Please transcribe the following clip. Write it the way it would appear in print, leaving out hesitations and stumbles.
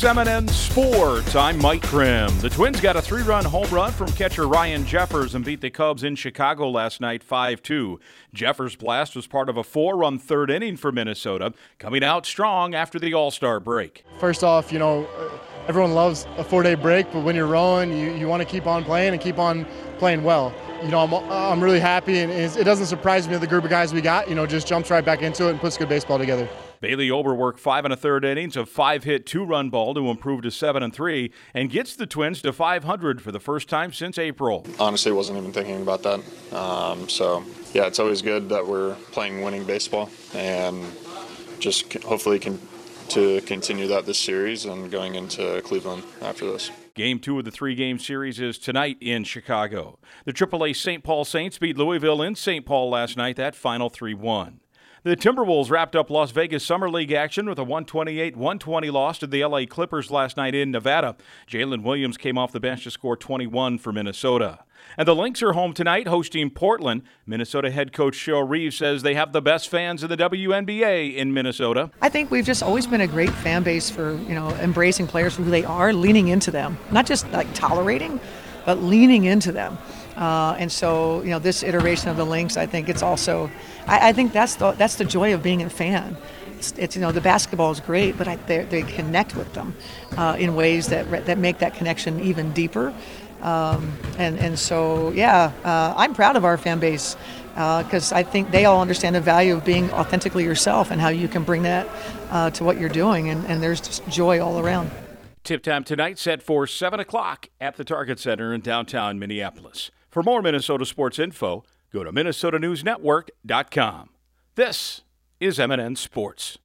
M&N Sports. I'm Mike Grimm. The Twins got a 3-run home run from catcher Ryan Jeffers and beat the Cubs in Chicago last night 5-2. Jeffers' blast was part of a 4-run third inning for Minnesota, coming out strong after the All-Star break. First off, everyone loves a 4-day break, but when you're rolling, you want to keep on playing and keep on playing well. I'm really happy, and it doesn't surprise me that the group of guys we got, just jumps right back into it and puts good baseball together. Bailey Ober worked 5 1/3 innings of 5-hit 2-run ball to improve to 7-3 and gets the Twins to 500 for the first time since April. Honestly, wasn't even thinking about that. It's always good that we're playing winning baseball, and just hopefully to continue that this series and going into Cleveland after this. Game 2 of the 3-game series is tonight in Chicago. The AAA St. Paul Saints beat Louisville in St. Paul last night, that final 3-1. The Timberwolves wrapped up Las Vegas Summer League action with a 128-120 loss to the LA Clippers last night in Nevada. Jalen Williams came off the bench to score 21 for Minnesota. And the Lynx are home tonight hosting Portland. Minnesota head coach Cheryl Reeves says they have the best fans in the WNBA in Minnesota. I think we've just always been a great fan base for, embracing players for who they are, leaning into them. Not just like tolerating, but leaning into them. And so, this iteration of the Lynx, I think it's also, I think that's the joy of being a fan. It's the basketball is great, but they connect with them in ways that make that connection even deeper. I'm proud of our fan base because I think they all understand the value of being authentically yourself and how you can bring that to what you're doing, and there's just joy all around. Tip time tonight set for 7 o'clock at the Target Center in downtown Minneapolis. For more Minnesota sports info, go to MinnesotaNewsNetwork.com. This is M&N Sports.